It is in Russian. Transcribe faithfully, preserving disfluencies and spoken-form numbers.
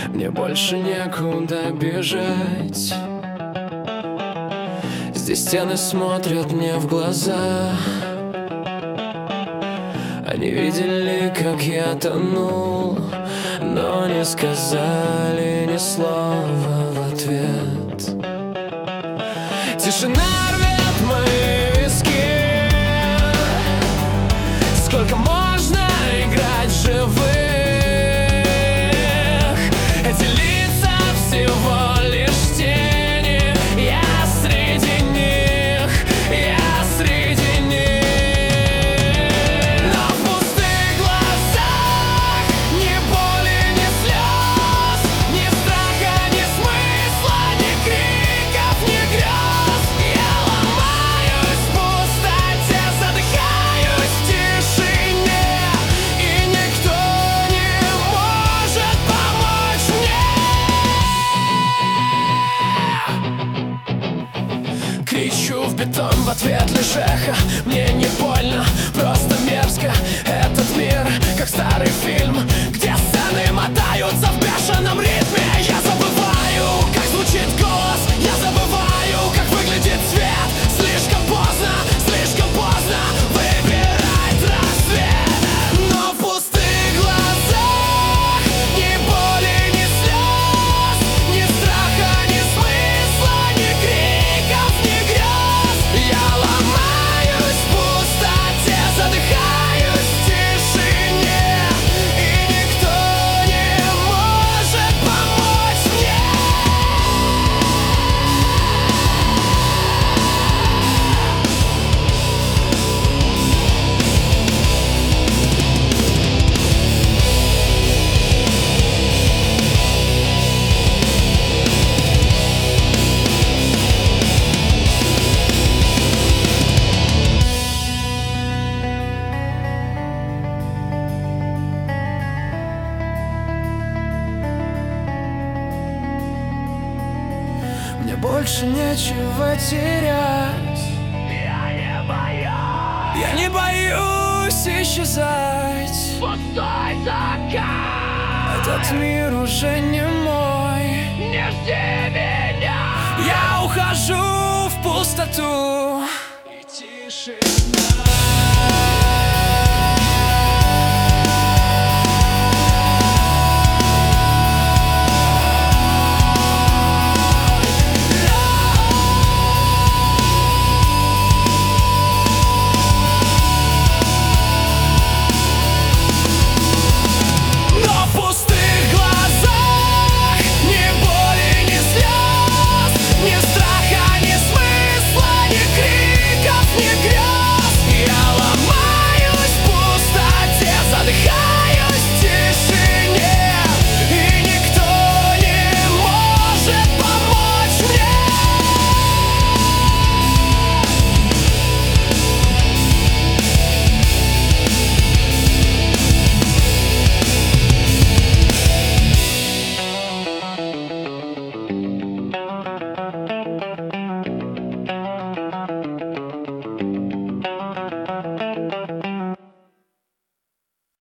Мне больше некуда бежать. Здесь стены смотрят мне в глаза. Они видели, как я тонул, но не сказали ни слова в ответ. Тишина рвет мои виски. Сколько можно играть в живых? Эти лица всего лишь тени. Я среди них, я среди них. Но в пустых глазах ни боли, ни слез, ни страха, ни смысла, ни криков, ни грез. Я ломаюсь в пустоте, задыхаюсь в тишине, и никто не может помочь мне. Кричу в бетон в ответ лишь эхо. Мне не больно, просто мерзко. Этот мир, как старый фильм, где сцены мотаются в бешеном ритме. Я забываю, как звучит голос. Я забываю, как выглядит свет. Слишком поздно, слишком поздно выбирать рассвет. Но в пустых глазах ни боли, ни слез, ни страха, ни смысла, ни криков, ни грез. Я ломаюсь в пустоте, задыхаюсь в тишине, и никто не может помочь мне. Мне больше нечего терять. Я не боюсь. Я не боюсь исчезать. Пустой закат. Этот мир уже не мой. Не жди меня. Я ухожу в пустоту. И тишина.